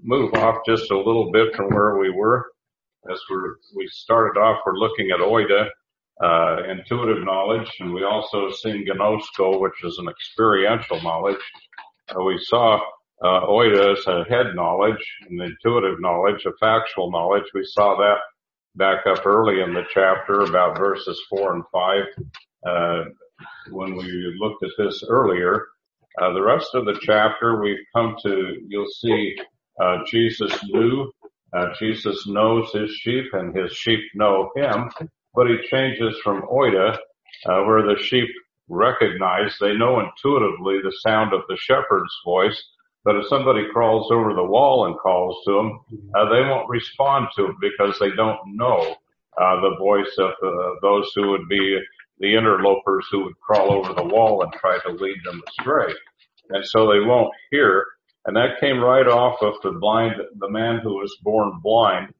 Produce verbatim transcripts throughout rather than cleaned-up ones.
move off just a little bit from where we were. As we're, we started off, we're looking at oida, uh, intuitive knowledge, and we also seen gnosko, which is an experiential knowledge. Uh, we saw uh, oida as a head knowledge, and intuitive knowledge, a factual knowledge. We saw that back up early in the chapter, about verses four and five, uh, when we looked at this earlier. Uh, the rest of the chapter, we've come to, you'll see, uh, Jesus knew, uh, Jesus knows his sheep and his sheep know him, but he changes from oida, uh, where the sheep recognize, they know intuitively the sound of the shepherd's voice, but if somebody crawls over the wall and calls to them, uh, they won't respond to it because they don't know, uh, the voice of uh, those who would be the interlopers who would crawl over the wall and try to lead them astray. And so they won't hear. And that came right off of the blind, the man who was born blind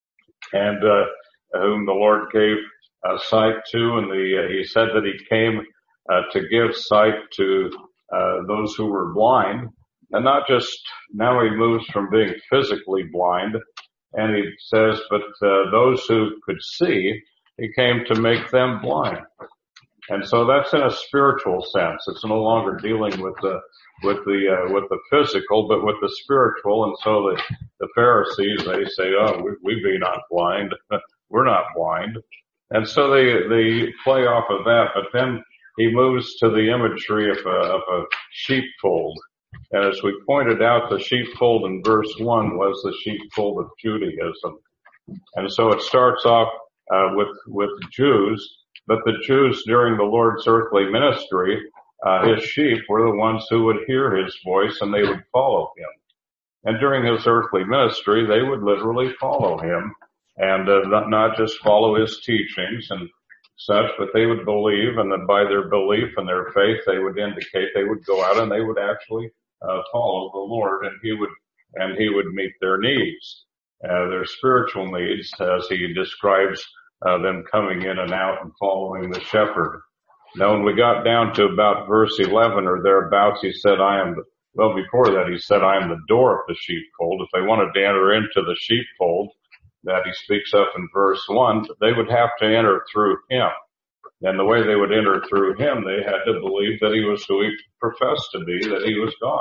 and, uh, whom the Lord gave uh, sight to. And the, uh, he said that he came, uh, to give sight to, uh, those who were blind. And not just, now he moves from being physically blind. And he says, but, uh, those who could see, he came to make them blind. And so that's in a spiritual sense. It's no longer dealing with the, with the, uh, with the physical, but with the spiritual. And so the, the Pharisees, they say, oh, we, we be not blind. We're not blind. And so they, they play off of that, but then he moves to the imagery of a, of a sheepfold. And as we pointed out, the sheepfold in verse one was the sheepfold of Judaism. And so it starts off Uh, with, with Jews, but the Jews during the Lord's earthly ministry, uh, his sheep were the ones who would hear his voice and they would follow him. And during his earthly ministry, they would literally follow him and uh, not, not just follow his teachings and such, but they would believe, and that by their belief and their faith, they would indicate they would go out and they would actually uh, follow the Lord, and he would, and he would meet their needs. Uh, their spiritual needs, as he describes uh, them coming in and out and following the shepherd. Now, when we got down to about verse eleven or thereabouts, he said, I am, the, well, before that, he said, I am the door of the sheepfold. If they wanted to enter into the sheepfold that he speaks of in verse one, they would have to enter through him. And the way they would enter through him, they had to believe that he was who he professed to be, that he was God.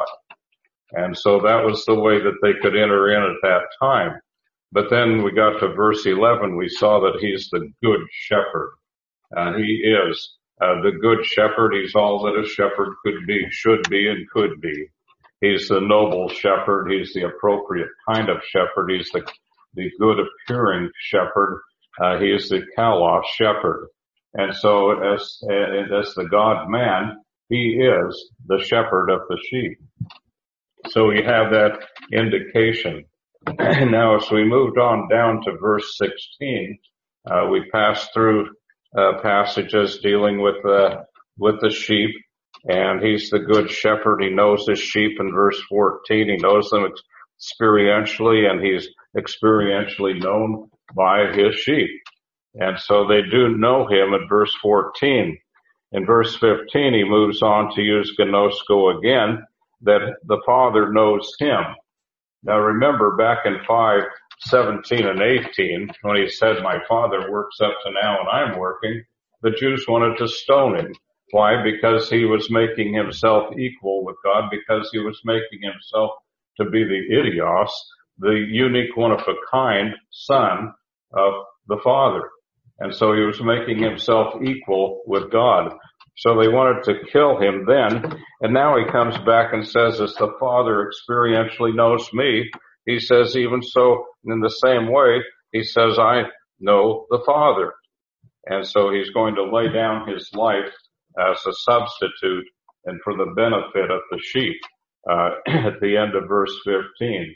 And so that was the way that they could enter in at that time. But then we got to verse eleven, we saw that he's the good shepherd. Uh, he is uh, the good shepherd. He's all that a shepherd could be, should be, and could be. He's the noble shepherd. He's the appropriate kind of shepherd. He's the, the good appearing shepherd. Uh, he is the kalos shepherd. And so as, as the God man, he is the shepherd of the sheep. So we have that indication. Now, as we moved on down to verse sixteen, uh, we passed through uh, passages dealing with uh, with the sheep, and he's the good shepherd. He knows his sheep in verse fourteen. He knows them experientially, and he's experientially known by his sheep. And so they do know him in verse fourteen. In verse fifteen, he moves on to use gnosko again, that the Father knows him. Now remember back in five, seventeen and eighteen, when he said, my Father works up to now and I'm working, the Jews wanted to stone him. Why? Because he was making himself equal with God, because he was making himself to be the idios, the unique one of a kind son of the Father. And so he was making himself equal with God. So they wanted to kill him then, and now he comes back and says, as the Father experientially knows me, he says, even so, in the same way, he says, I know the Father. And so he's going to lay down his life as a substitute and for the benefit of the sheep, uh, at the end of verse fifteen.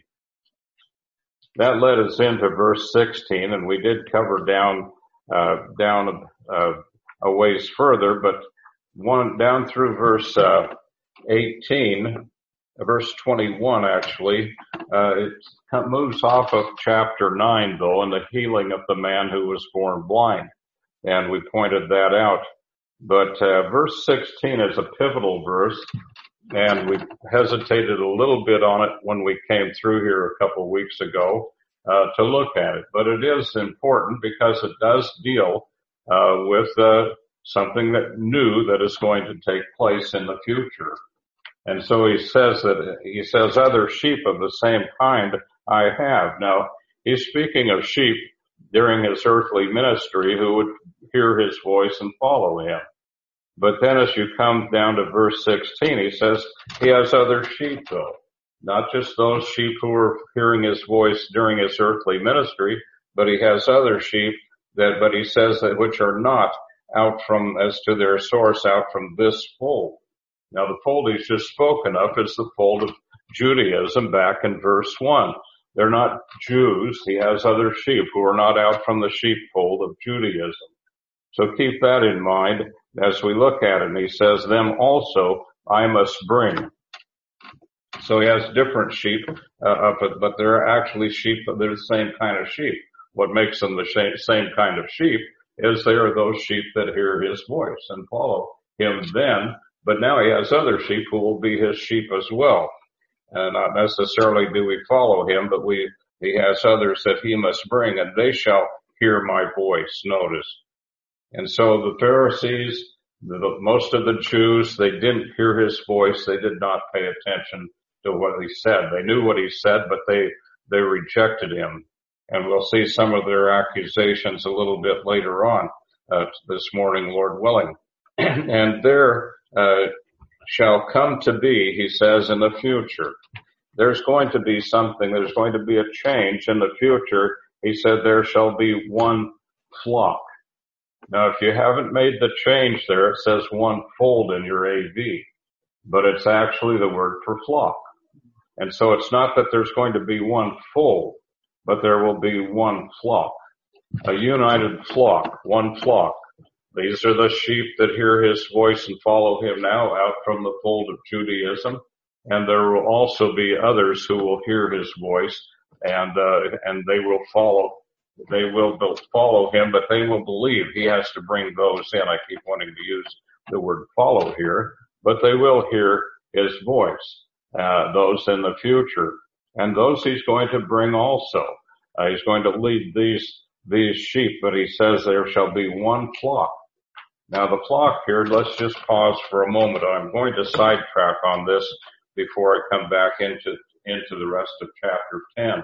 That led us into verse sixteen, and we did cover down, uh, down, uh, a ways further, but one down through verse uh, eighteen, verse twenty-one actually, uh, it moves off of chapter nine though, and the healing of the man who was born blind, and we pointed that out. But uh, verse sixteen is a pivotal verse, and we hesitated a little bit on it when we came through here a couple of weeks ago uh, to look at it. But it is important because it does deal uh, with uh, something that new that is going to take place in the future. And so he says that, he says, other sheep of the same kind I have. Now, he's speaking of sheep during his earthly ministry who would hear his voice and follow him. But then as you come down to verse sixteen, he says he has other sheep though. Not just those sheep who are hearing his voice during his earthly ministry, but he has other sheep that, but he says that which are not out from, as to their source, out from this fold. Now the fold he's just spoken of is the fold of Judaism back in verse one. They're not Jews. He has other sheep who are not out from the sheepfold of Judaism. So keep that in mind as we look at it. And he says, them also I must bring. So he has different sheep, uh, but they're actually sheep, they're the same kind of sheep. What makes them the same kind of sheep is they are those sheep that hear his voice and follow him then. But now he has other sheep who will be his sheep as well. And not necessarily do we follow him, but we, he has others that he must bring, and they shall hear my voice, notice. And so the Pharisees, the, most of the Jews, they didn't hear his voice. They did not pay attention to what he said. They knew what he said, but they, they rejected him. And we'll see some of their accusations a little bit later on, uh, this morning, Lord willing. And there, uh, shall come to be, he says, in the future. There's going to be something, there's going to be a change in the future. He said there shall be one flock. Now, if you haven't made the change there, it says one fold in your A V, but it's actually the word for flock. And so it's not that there's going to be one fold, but there will be one flock, a united flock, one flock. These are the sheep that hear his voice and follow him now out from the fold of Judaism. And there will also be others who will hear his voice and, uh, and they will follow, they will follow him, but they will believe. He has to bring those in. I keep wanting to use the word follow here, but they will hear his voice, uh, those in the future. And those he's going to bring also. Uh, he's going to lead these, these sheep, but he says there shall be one flock. Now the flock here, let's just pause for a moment. I'm going to sidetrack on this before I come back into, into the rest of chapter ten.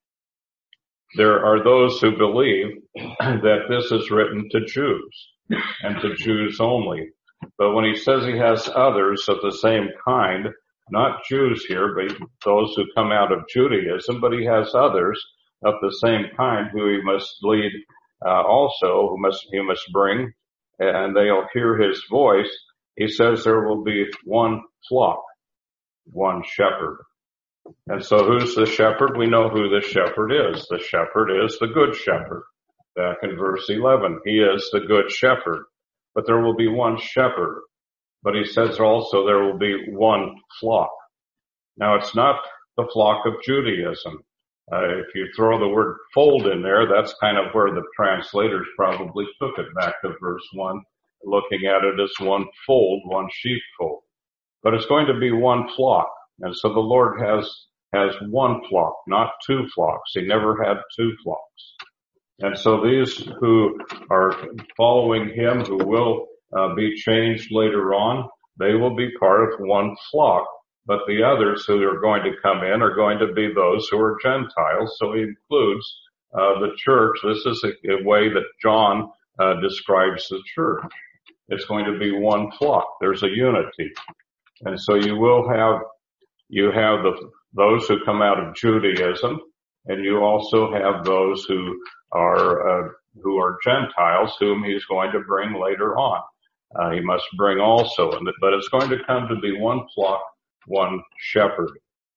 There are those who believe that this is written to Jews and to Jews only. But when he says he has others of the same kind, not Jews here, but those who come out of Judaism, but he has others of the same kind who he must lead, uh, also, who must, he must bring, and they'll hear his voice. He says there will be one flock, one shepherd. And so who's the shepherd? We know who the shepherd is. The shepherd is the good shepherd. Back in verse eleven, he is the good shepherd. But there will be one shepherd. But he says also there will be one flock. Now it's not the flock of Judaism. Uh, if you throw the word fold in there, that's kind of where the translators probably took it back to verse one, looking at it as one fold, one sheepfold. But it's going to be one flock. And so the Lord has, has one flock, not two flocks. He never had two flocks. And so these who are following him, who will uh, be changed later on, they will be part of one flock. But the others who are going to come in are going to be those who are Gentiles. So he includes uh, the church. This is a, a way that John uh, describes the church. It's going to be one flock. There's a unity. And so you will have, you have the, those who come out of Judaism, and you also have those who are, uh, who are Gentiles, whom he's going to bring later on. Uh, he must bring also, but it's going to come to be one flock, one shepherd.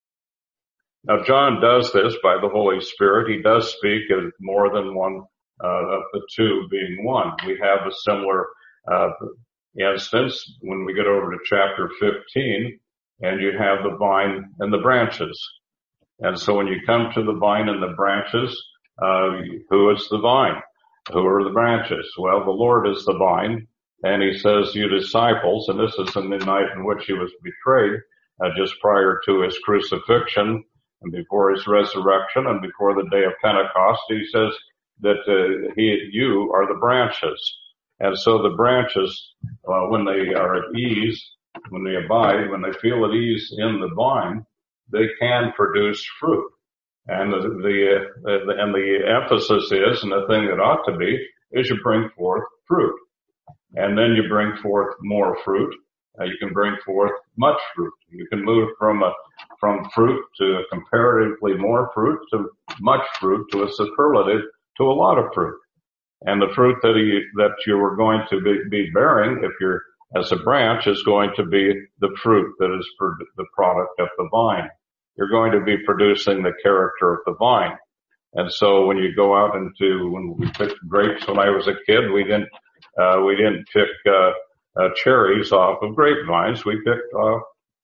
Now John does this by the Holy Spirit. He does speak of more than one, uh, of the two being one. We have a similar, uh, instance when we get over to chapter fifteen, and you have the vine and the branches. And so when you come to the vine and the branches, uh, who is the vine? Who are the branches? Well, the Lord is the vine, And he says, you disciples, and this is in the night in which he was betrayed, uh, just prior to his crucifixion and before his resurrection and before the day of Pentecost, he says that uh, he, you are the branches. And so the branches, uh, when they are at ease, when they abide, when they feel at ease in the vine, they can produce fruit. And the, the, uh, the and the emphasis is, and the thing that ought to be, is you bring forth fruit. And then you bring forth more fruit. Uh, you can bring forth much fruit. You can move from a, from fruit to comparatively more fruit to much fruit to a superlative to a lot of fruit. And the fruit that you, that you are going to be, be bearing, if you're as a branch, is going to be the fruit that is for the product of the vine. You're going to be producing the character of the vine. And so when you go out into, when we picked grapes when I was a kid, we didn't, uh, we didn't pick, uh, uh, cherries off of grapevines. We picked off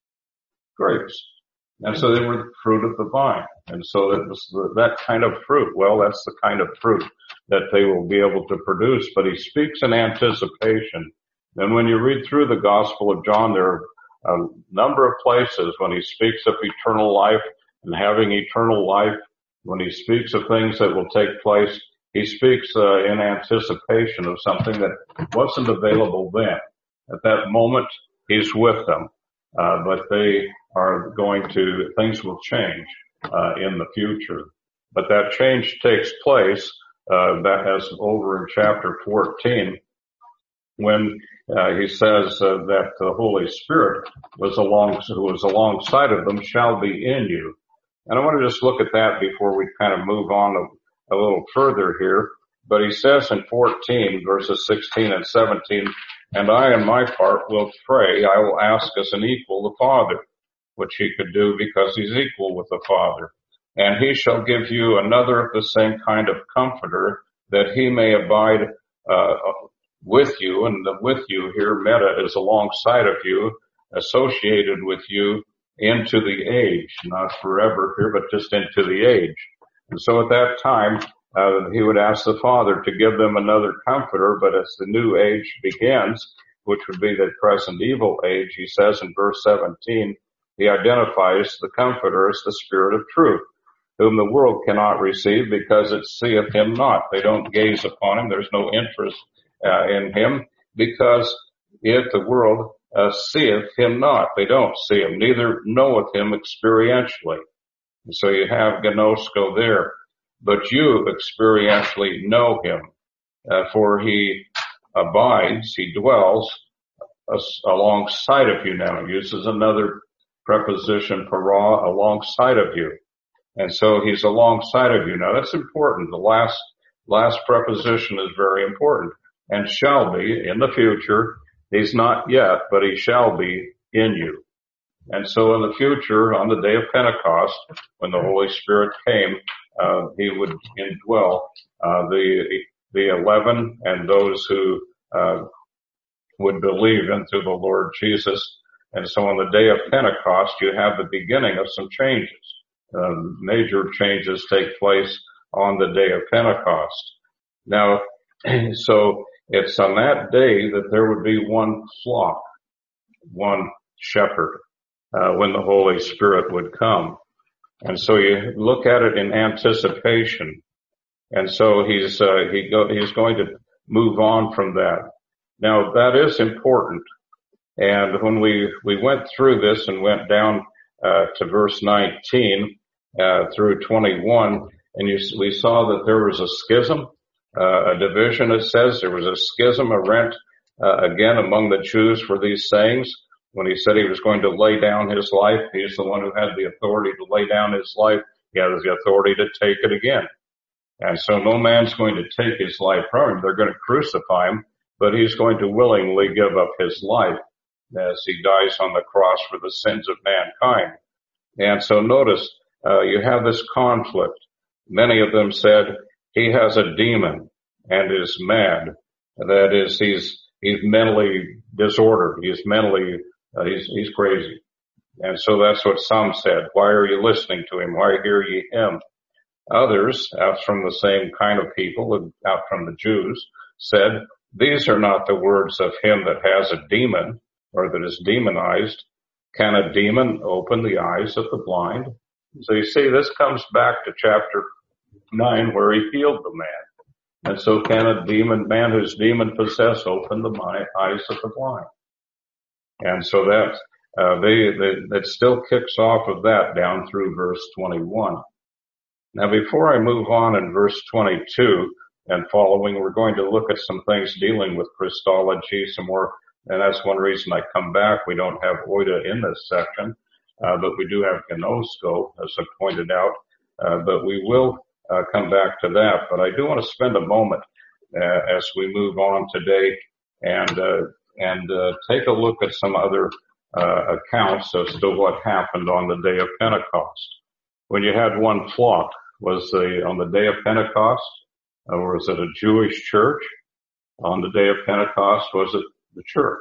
grapes. And so they were the fruit of the vine. And so that was the, that kind of fruit. Well, that's the kind of fruit that they will be able to produce. But he speaks in anticipation. And when you read through the Gospel of John, there are a number of places when he speaks of eternal life and having eternal life. When he speaks of things that will take place, he speaks uh, in anticipation of something that wasn't available then. At that moment, he's with them. Uh, but they are going to, things will change, uh, in the future. But that change takes place, uh, that as over in chapter fourteen, when, uh, he says, uh, that the Holy Spirit was along, was alongside of them shall be in you. And I want to just look at that before we kind of move on a, a little further here. But he says in fourteen, verses sixteen and seventeen, and I, on my part, will pray. I will ask as an equal the Father, which he could do because he's equal with the Father. And he shall give you another of the same kind of comforter, that he may abide uh with you. And the with you here, meta, is alongside of you, associated with you into the age, not forever here, but just into the age. And so at that time, Uh, he would ask the Father to give them another comforter, but as the new age begins, which would be the present evil age, he says in verse seventeen, he identifies the comforter as the Spirit of truth, whom the world cannot receive because it seeth him not. They don't gaze upon him. There's no interest uh, in him because if the world uh, seeth him not, they don't see him, neither knoweth him experientially. And so you have gnosko there. But you experientially know him, uh, for he abides, he dwells uh, alongside of you now. He uses another preposition, para, alongside of you. And so he's alongside of you. Now that's important. The last, last preposition is very important. And shall be in the future. He's not yet, but he shall be in you. And so in the future, on the day of Pentecost, when the Holy Spirit came, uh, he would indwell, uh, the, the eleven and those who, uh, would believe into the Lord Jesus. And so on the day of Pentecost, you have the beginning of some changes. Um, major changes take place on the day of Pentecost. Now, so it's on that day that there would be one flock, one shepherd. Uh, when the Holy Spirit would come. And so you look at it in anticipation. And so he's, uh, he go, he's going to move on from that. Now that is important. And when we, we went through this and went down, uh, to verse nineteen, uh, through twenty-one, and you, we saw that there was a schism, uh, a division, it says. There was a schism, a rent, uh, again among the Jews for these sayings. When he said he was going to lay down his life, he's the one who had the authority to lay down his life. He has the authority to take it again. And so no man's going to take his life from him. They're going to crucify him, but he's going to willingly give up his life as he dies on the cross for the sins of mankind. And so notice, uh, you have this conflict. Many of them said he has a demon and is mad. That is, he's, he's mentally disordered. He's mentally Uh, he's, he's crazy. And so that's what some said. Why are you listening to him? Why hear ye him? Others, out from the same kind of people, out from the Jews, said these are not the words of him that has a demon or that is demonized. Can a demon open the eyes of the blind? So you see, this comes back to chapter nine where he healed the man. And so can a demon, man who's demon possessed open the eyes of the blind? And so that, uh, they, they, that still kicks off of that down through verse twenty-one. Now before I move on in verse twenty-two and following, we're going to look at some things dealing with Christology, some more, and that's one reason I come back. We don't have oida in this section, uh, but we do have gnosko, as I pointed out, uh, but we will uh, come back to that. But I do want to spend a moment uh, as we move on today and uh, and uh, take a look at some other uh, accounts as to what happened on the day of Pentecost. When you had one flock, was the on the day of Pentecost, or was it a Jewish church? On the day of Pentecost, was it the church?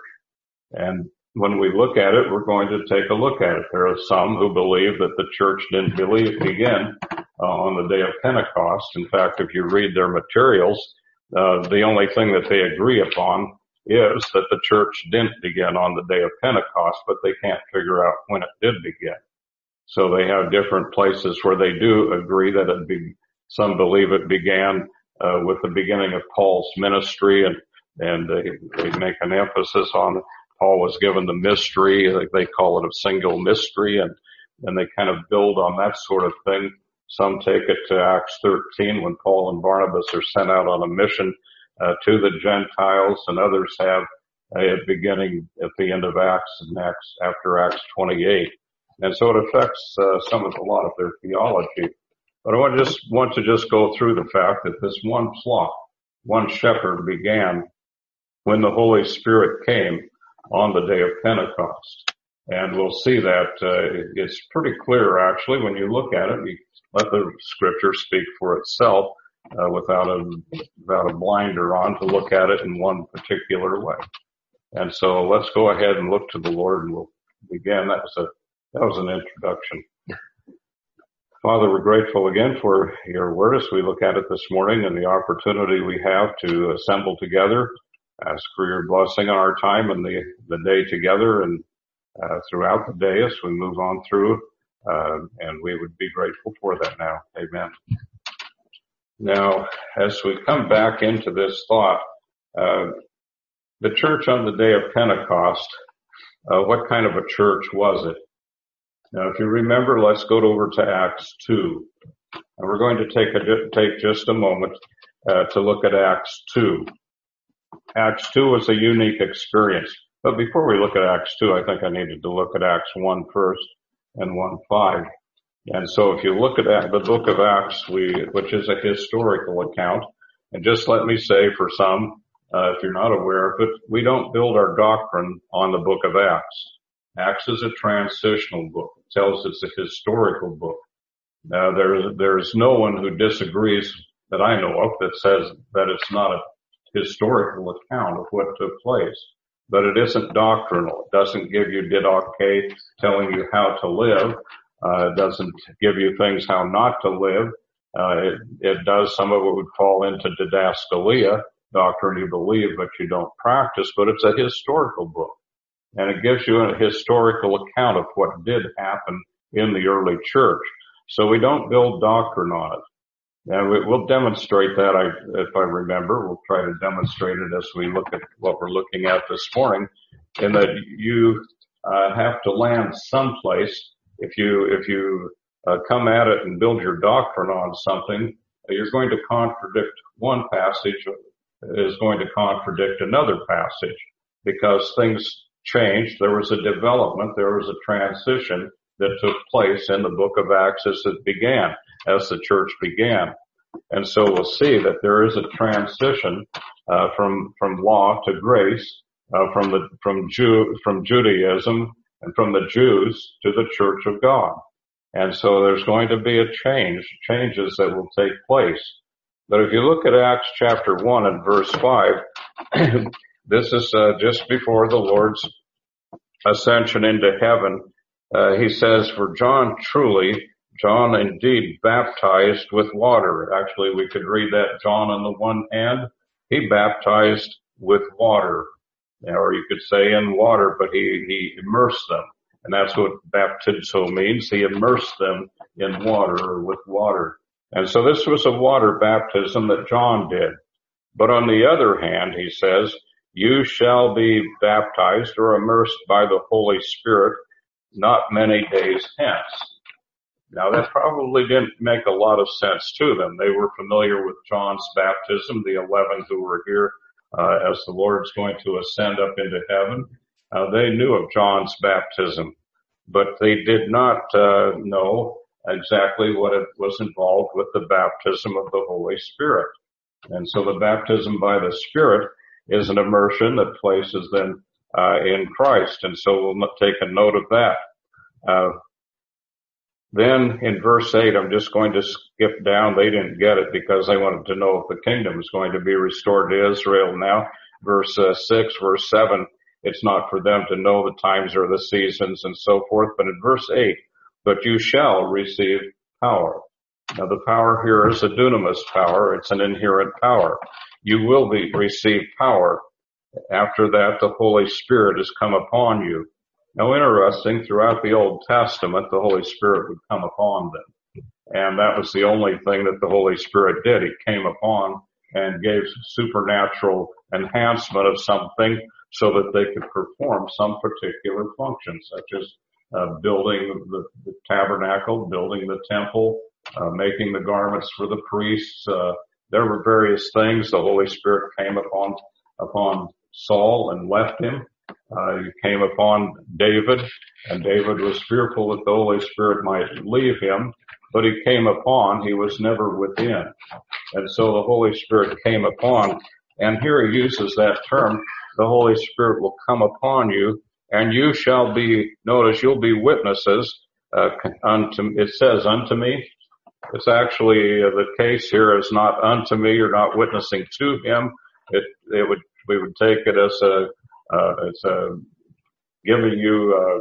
And when we look at it, we're going to take a look at it. There are some who believe that the church didn't believe, begin uh, on the day of Pentecost. In fact, if you read their materials, uh, the only thing that they agree upon is that the church didn't begin on the day of Pentecost, but they can't figure out when it did begin. So they have different places where they do agree that it be, some believe it began uh, with the beginning of Paul's ministry, and and they, they make an emphasis on Paul was given the mystery. They call it a single mystery, and and they kind of build on that sort of thing. Some take it to Acts thirteen when Paul and Barnabas are sent out on a mission uh, to the Gentiles, and others have a beginning at the end of Acts and Acts after Acts twenty-eight. And so it affects uh, some of a lot of their theology. But I want to just want to just go through the fact that this one flock, one shepherd began when the Holy Spirit came on the day of Pentecost. And we'll see that uh, it's pretty clear, actually, when you look at it. You let the Scripture speak for itself uh, without a without a blinder on to look at it in one particular way. And so let's go ahead and look to the Lord, and we'll begin. That was a That was an introduction. Father, we're grateful again for your word as we look at it this morning and the opportunity we have to assemble together. Ask for your blessing on our time and the, the day together and uh, throughout the day as we move on through. Uh, and we would be grateful for that now. Amen. Now, as we come back into this thought, uh, the church on the day of Pentecost, uh, what kind of a church was it? Now, if you remember, let's go over to Acts two. And we're going to take a, take just a moment uh, to look at Acts two. Acts two was a unique experience. But before we look at Acts two, I think I needed to look at Acts one first and one five. And so if you look at the book of Acts, we, which is a historical account, and just let me say for some, uh, if you're not aware of it, we don't build our doctrine on the book of Acts. Acts is a transitional book. It tells it's a historical book. Now, there's, there's no one who disagrees that I know of that says that it's not a historical account of what took place. But it isn't doctrinal. It doesn't give you didache, telling you how to live. Uh, it doesn't give you things how not to live. Uh, it, it does, some of it would fall into didaskalia, doctrine you believe but you don't practice, but it's a historical book. And it gives you a historical account of what did happen in the early church. So we don't build doctrine on it. And we, we'll demonstrate that, I, if I remember. We'll try to demonstrate it as we look at what we're looking at this morning, in that you uh, have to land someplace. If you if you uh, come at it and build your doctrine on something, you're going to contradict one passage, is going to contradict another passage, because things changed. There was a development, there was a transition that took place in the book of Acts as it began, as the church began. And so we'll see that there is a transition uh, from from law to grace, uh, from the from Jew from Judaism and from the Jews to the Church of God. And so there's going to be a change, changes that will take place. But if you look at Acts chapter one and verse five, this is uh, just before the Lord's ascension into heaven. Uh, he says, "For John truly, John indeed baptized with water." Actually, we could read that John on the one hand, he baptized with water, or you could say in water, but he, he immersed them. And that's what baptizo means. He immersed them in water or with water. And so this was a water baptism that John did. But on the other hand, he says, you shall be baptized or immersed by the Holy Spirit not many days hence. Now that probably didn't make a lot of sense to them. They were familiar with John's baptism, the eleven who were here uh, as the Lord's going to ascend up into heaven. Uh, they knew of John's baptism, but they did not uh, know exactly what it was involved with the baptism of the Holy Spirit. And so the baptism by the Spirit is an immersion that places them uh, in Christ. And so we'll take a note of that. Uh, then in verse eight, I'm just going to skip down. They didn't get it because they wanted to know if the kingdom is going to be restored to Israel now. Verse uh, six, verse seven, it's not for them to know the times or the seasons and so forth. But in verse eight, but you shall receive power. Now the power here is a dunamis power. It's an inherent power. You will be receive power. After that, the Holy Spirit has come upon you. Now interesting, throughout the Old Testament, the Holy Spirit would come upon them. And that was the only thing that the Holy Spirit did. He came upon and gave supernatural enhancement of something so that they could perform some particular function, such as uh, building the, the tabernacle, building the temple, uh, making the garments for the priests. Uh, there were various things. The Holy Spirit came upon, upon Saul and left him. Uh, he came upon David, and David was fearful that the Holy Spirit might leave him, but he came upon, he was never within. And so the Holy Spirit came upon, and here he uses that term, the Holy Spirit will come upon you, and you shall be, notice, you'll be witnesses, uh, unto, it says unto me. It's actually, uh, the case here is not unto me, you're not witnessing to him. It, it would, we would take it as a, Uh, it's uh, giving you uh,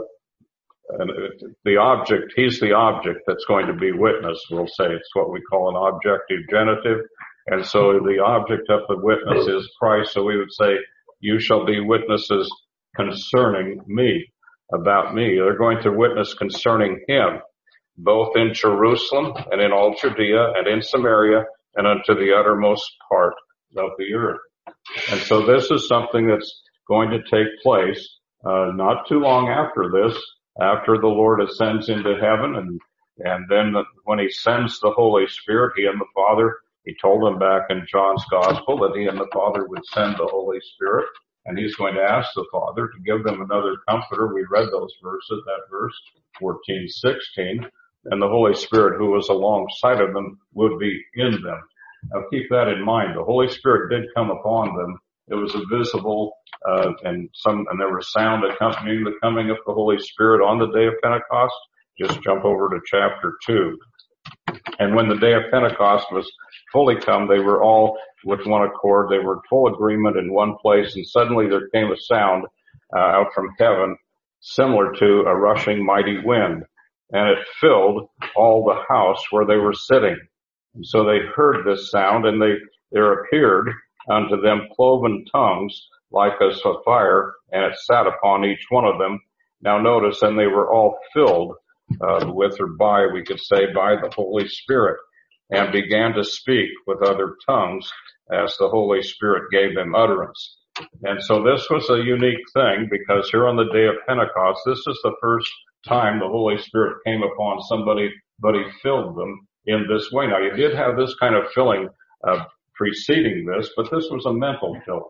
an, the object. He's the object that's going to be witnessed. We'll say it's what we call an objective genitive. And so the object of the witness is Christ. So we would say, you shall be witnesses concerning me, about me. They're going to witness concerning him, both in Jerusalem and in all Judea and in Samaria and unto the uttermost part of the earth. And so this is something that's going to take place uh, not too long after this, after the Lord ascends into heaven, and and then the, when he sends the Holy Spirit, he and the Father, he told them back in John's Gospel that he and the Father would send the Holy Spirit, and he's going to ask the Father to give them another comforter. We read those verses, that verse fourteen, sixteen, and the Holy Spirit who was alongside of them would be in them. Now keep that in mind. The Holy Spirit did come upon them. It was a visible, uh, and some, and there was sound accompanying the coming of the Holy Spirit on the day of Pentecost. Just jump over to chapter two. And when the day of Pentecost was fully come, they were all with one accord. They were in full agreement in one place, and suddenly there came a sound uh, out from heaven, similar to a rushing mighty wind, and it filled all the house where they were sitting. And so they heard this sound, and they there appeared unto them cloven tongues like as of fire, and it sat upon each one of them. Now notice, and they were all filled uh, with or by, we could say, by the Holy Spirit, and began to speak with other tongues as the Holy Spirit gave them utterance. And so this was a unique thing, because here on the day of Pentecost, this is the first time the Holy Spirit came upon somebody, but he filled them in this way. Now, you did have this kind of filling uh, preceding this, but this was a mental filling.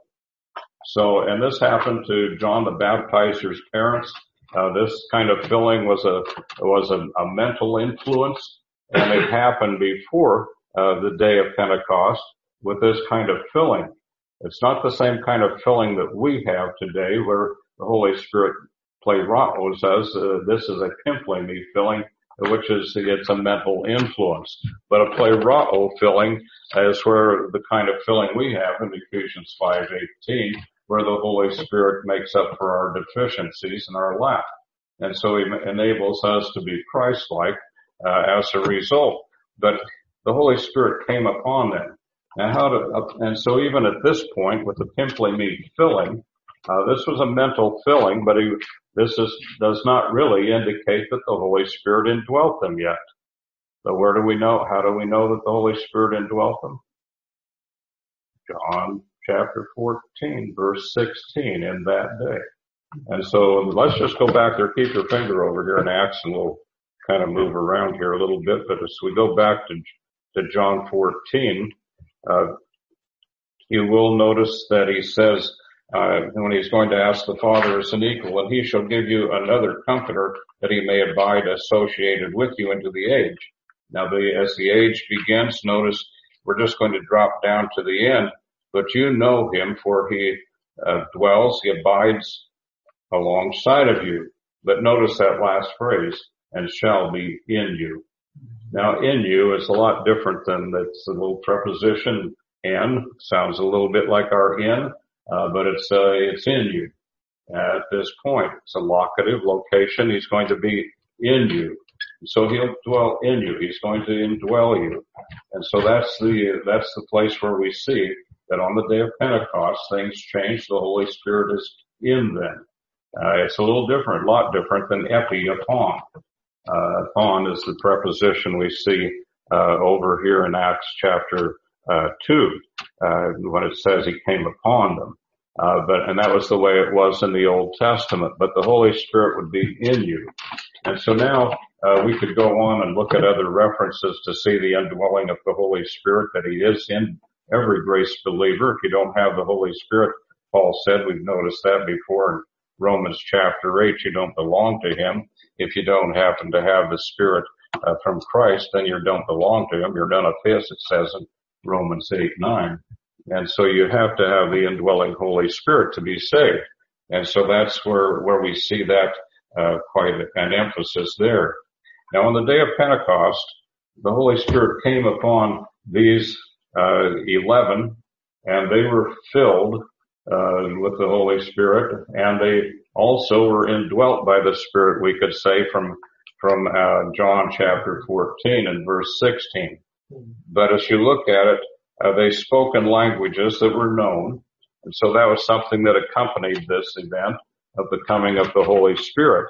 So, and this happened to John the Baptizer's parents. Uh, this kind of filling was a was a, a mental influence, and it happened before uh, the day of Pentecost with this kind of filling. It's not the same kind of filling that we have today, where the Holy Spirit plerao says uh, this is a pimpleme filling, which is, it's a mental influence. But a plerao filling is where the kind of filling we have in Ephesians five eighteen, where the Holy Spirit makes up for our deficiencies and our lack. And so he enables us to be Christ-like uh, as a result. But the Holy Spirit came upon them. And how to, and so even at this point with the pimply meat filling, uh, this was a mental filling, but he, this is, does not really indicate that the Holy Spirit indwelt them yet. So where do we know, how do we know that the Holy Spirit indwelt them? John chapter fourteen, verse sixteen, in that day. And so let's just go back there, keep your finger over here in Acts, and we'll kind of move around here a little bit. But as we go back to, to John fourteen, uh, you will notice that he says, uh, when he's going to ask the Father as an equal, and he shall give you another comforter that he may abide associated with you into the age. Now the, as the age begins, notice we're just going to drop down to the end, but you know him, for he uh, dwells, he abides alongside of you. But notice that last phrase, and shall be in you. Now in you is a lot different than that's a little preposition in, sounds a little bit like our in, uh, but it's, uh, it's in you. At this point, it's a locative location. He's going to be in you. So he'll dwell in you. He's going to indwell you. And so that's the, that's the place where we see that on the day of Pentecost, things change. The Holy Spirit is in them. Uh, it's a little different, a lot different than epi, upon. Uh, upon is the preposition we see, uh, over here in Acts chapter, uh, two, uh, when it says he came upon them. Uh, but, and that was the way it was in the Old Testament, but the Holy Spirit would be in you. And so now, uh, we could go on and look at other references to see the indwelling of the Holy Spirit, that he is in every grace believer. If you don't have the Holy Spirit, Paul said, we've noticed that before in Romans chapter eight, you don't belong to him. If you don't happen to have the Spirit uh, from Christ, then you don't belong to him. You're none of his, it says in Romans eight, nine. And so you have to have the indwelling Holy Spirit to be saved. And so that's where, where we see that, uh, quite an emphasis there. Now on the day of Pentecost, the Holy Spirit came upon these, uh, eleven, and they were filled, uh, with the Holy Spirit, and they also were indwelt by the Spirit, we could say, from, from, uh, John chapter fourteen and verse sixteen. But as you look at it, Uh, they spoke in languages that were known. And so that was something that accompanied this event of the coming of the Holy Spirit.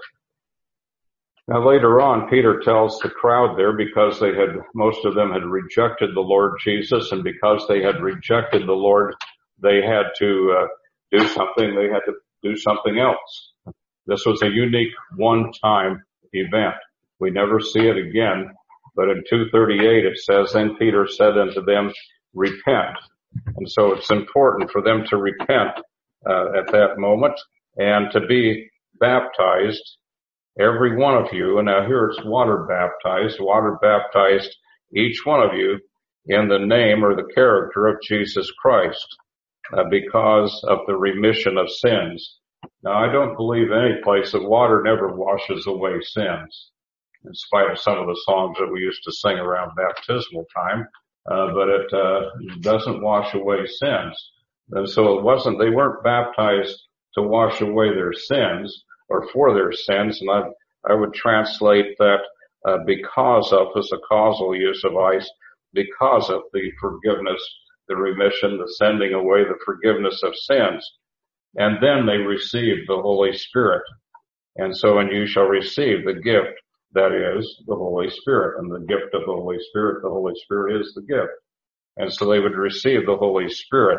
Now later on, Peter tells the crowd there, because they had, most of them had rejected the Lord Jesus, and because they had rejected the Lord, they had to uh, do something, they had to do something else. This was a unique one-time event. We never see it again. But in two thirty-eight it says, then Peter said unto them, repent. And so it's important for them to repent uh, at that moment and to be baptized, every one of you. And now here it's water baptized, water baptized, each one of you, in the name or the character of Jesus Christ, uh, because of the remission of sins. Now I don't believe any place that water never washes away sins, in spite of some of the songs that we used to sing around baptismal time. Uh, but it, uh, doesn't wash away sins. And so it wasn't, they weren't baptized to wash away their sins or for their sins. And I, I would translate that, uh, because of, as a causal use of ice, because of the forgiveness, the remission, the sending away, the forgiveness of sins. And then they received the Holy Spirit. And so, and you shall receive the gift, that is the Holy Spirit, and the gift of the Holy Spirit, the Holy Spirit is the gift. And so they would receive the Holy Spirit.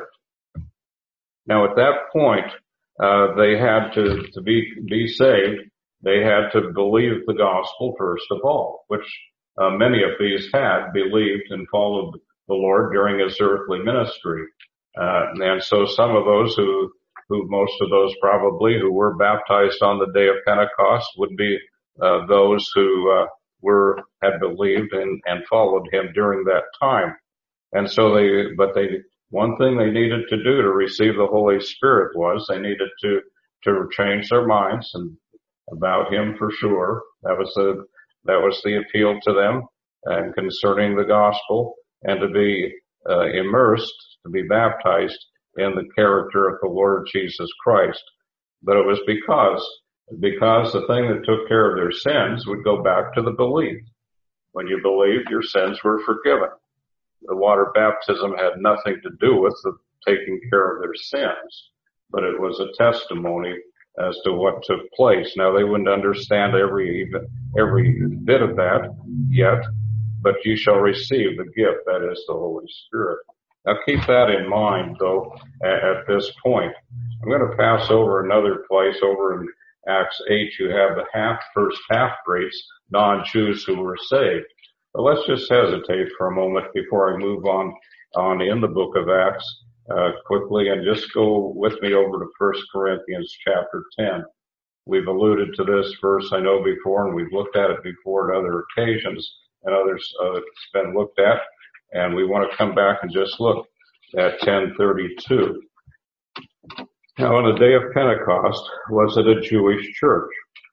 Now at that point, uh, they had to, to be, be saved. They had to believe the gospel first of all, which, uh, many of these had believed and followed the Lord during his earthly ministry. Uh, and so some of those who, who most of those probably who were baptized on the day of Pentecost would be Uh, those who, uh, were, had believed and, and followed him during that time. And so they, but they, one thing they needed to do to receive the Holy Spirit was they needed to, to change their minds and about him for sure. That was the, that was the appeal to them, and concerning the gospel, and to be, uh, immersed, to be baptized in the character of the Lord Jesus Christ. But it was because Because the thing that took care of their sins would go back to the belief. When you believed, your sins were forgiven. the water baptism had nothing to do with the taking care of their sins, but it was a testimony as to what took place. Now they wouldn't understand every every bit of that yet, but you shall receive the gift, that is the Holy Spirit. Now keep that in mind, though, at, at this point. I'm going to pass over another place. Over in Acts eight, you have the half first half-breeds, non-Jews who were saved. But let's just hesitate for a moment before I move on on in the book of Acts uh, quickly, and just go with me over to First Corinthians chapter ten. We've alluded to this verse, I know, before, and we've looked at it before at other occasions, and others uh, it's been looked at, and we want to come back and just look at ten thirty-two. Now, on the day of Pentecost, was it a Jewish church?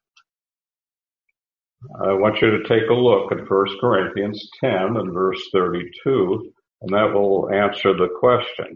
I want you to take a look at First Corinthians ten and verse thirty-two, and that will answer the question.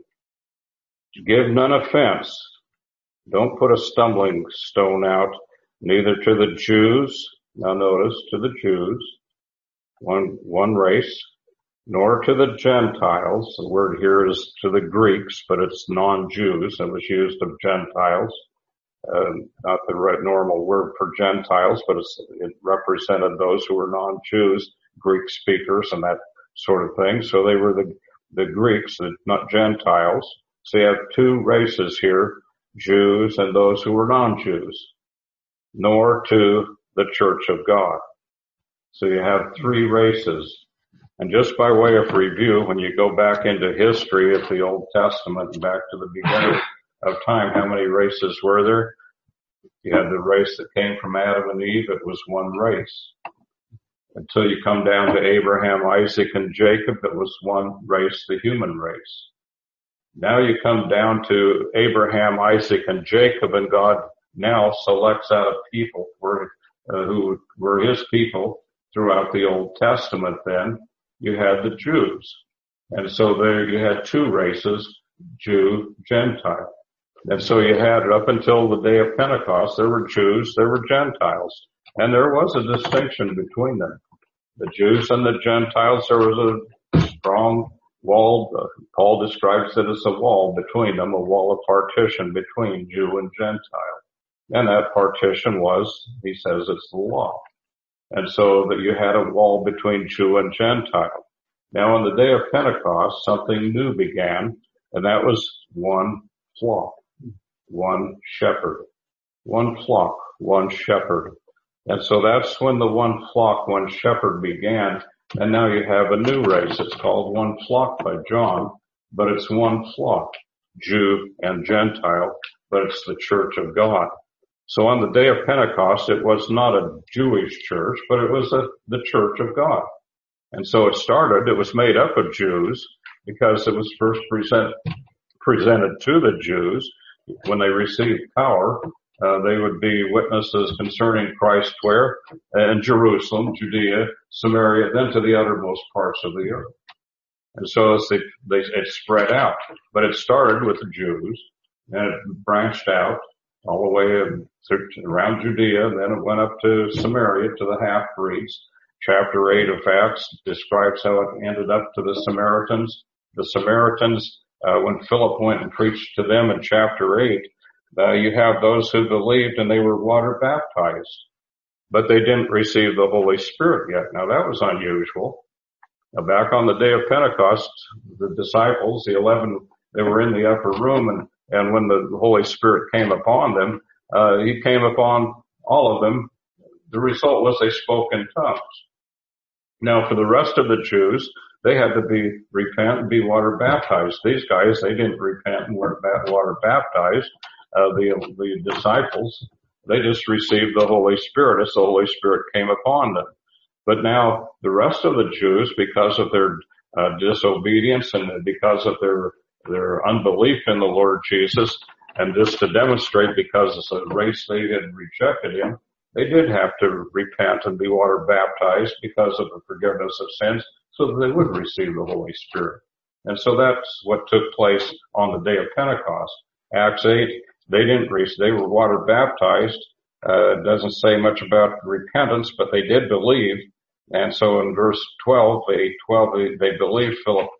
Give none offense. Don't put a stumbling stone out, neither to the Jews, now notice, to the Jews, one, one race, nor to the Gentiles. The word here is to the Greeks, but it's non-Jews. It was used of Gentiles. Uh, not the right normal word for Gentiles, but it's, it represented those who were non-Jews, Greek speakers and that sort of thing. So they were the, the Greeks, not Gentiles. So you have two races here, Jews and those who were non-Jews, nor to the church of God. So you have three races. And just by way of review, when you go back into history of the Old Testament and back to the beginning of time, how many races were there? You had the race that came from Adam and Eve. It was one race. Until you come down to Abraham, Isaac, and Jacob, it was one race, the human race. Now you come down to Abraham, Isaac, and Jacob, and God now selects out a people for, uh, who were his people throughout the Old Testament. Then you had the Jews. And so there you had two races, Jew, Gentile. And so you had, up until the day of Pentecost, there were Jews, there were Gentiles. And there was a distinction between them. The Jews and the Gentiles, there was a strong wall. Uh, Paul describes it as a wall between them, a wall of partition between Jew and Gentile. And that partition was, he says, it's the law. And so that you had a wall between Jew and Gentile. Now on the day of Pentecost, something new began, and that was one flock, one shepherd, one flock, one shepherd. And so that's when the one flock, one shepherd began. And now you have a new race. It's called One Flock by John, but it's one flock, Jew and Gentile, but it's the church of God. So on the day of Pentecost, it was not a Jewish church, but it was a, the church of God. And so it started, it was made up of Jews because it was first present, presented to the Jews. When they received power, uh, they would be witnesses concerning Christ where? In Jerusalem, Judea, Samaria, then to the uttermost parts of the earth. And so as they, they, it spread out. But it started with the Jews, and it branched out all the way around Judea, and then it went up to Samaria, to the half-breeds. Chapter eight of Acts describes how it ended up to the Samaritans. The Samaritans, uh, when Philip went and preached to them in chapter eight, uh, you have those who believed and they were water baptized, but they didn't receive the Holy Spirit yet. Now that was unusual. Now back on the day of Pentecost, the disciples, the eleven, they were in the upper room, and, and when the Holy Spirit came upon them, uh, he came upon all of them. The result was they spoke in tongues. Now for the rest of the Jews, they had to be, repent and be water baptized. These guys, they didn't repent and were water baptized. Uh, the, the disciples, they just received the Holy Spirit as the Holy Spirit came upon them. But now the rest of the Jews, because of their uh, disobedience and because of their, their unbelief in the Lord Jesus, and just to demonstrate because as a race they had rejected him, they did have to repent and be water baptized because of the forgiveness of sins so that they would receive the Holy Spirit. And so that's what took place on the day of Pentecost. Acts eight, they didn't receive, they were water baptized. Uh, it doesn't say much about repentance, but they did believe. And so in verse twelve, they, twelve, they, they believed Philip